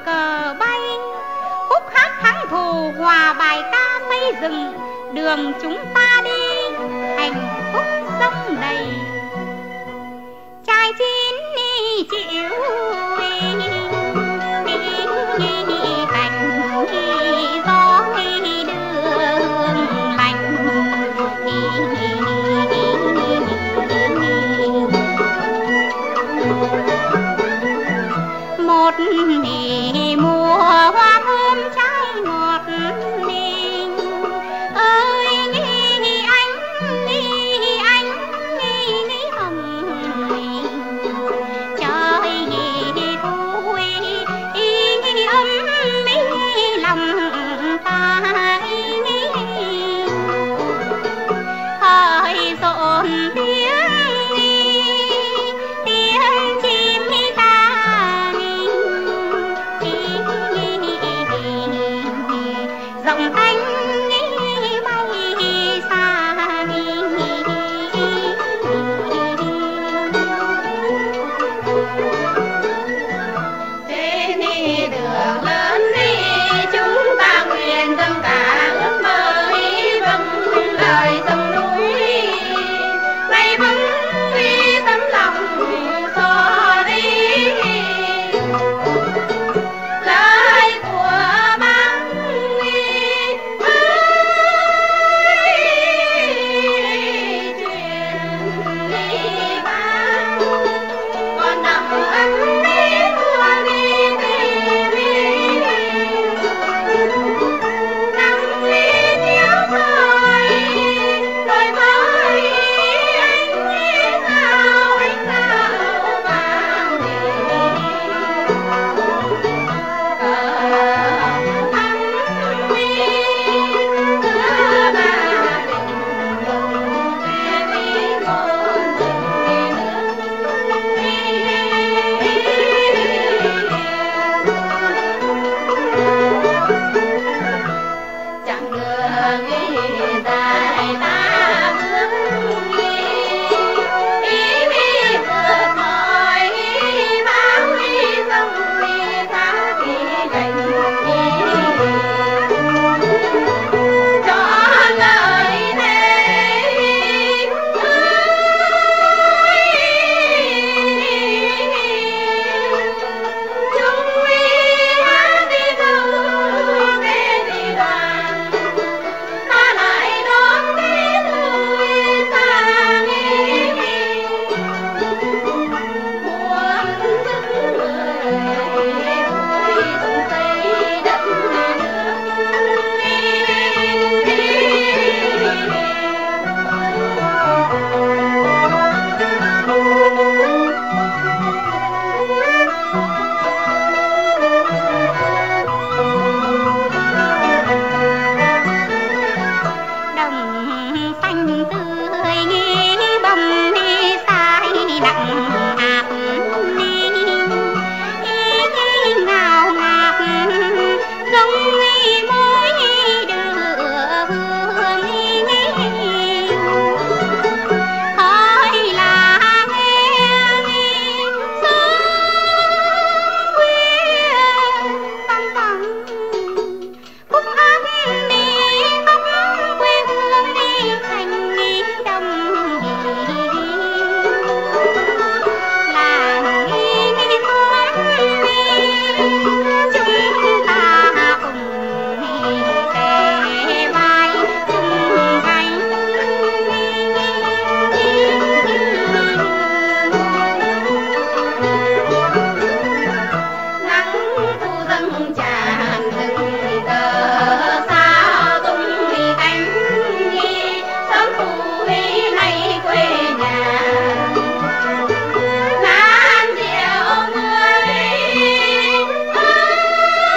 cờ bay, khúc hát thắng thù hòa bài ca xây dựng đường chúng ta đi hạnh phúc sông đầy. Trai chín chịu hành gió đường lành, một mùa hoa thơm trái ngọt ninh ơi anh hồng trời vui ấm lòng ta hơi rộn tiếng chim ta giọng anh bay xa. Trên đường lớn đi chúng ta nguyện dâng cả ước mơ vâng lời sông núi nay vững đi tấm lòng xóa đi lời của bác truyền đi bác con nằm ấm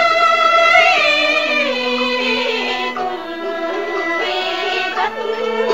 đất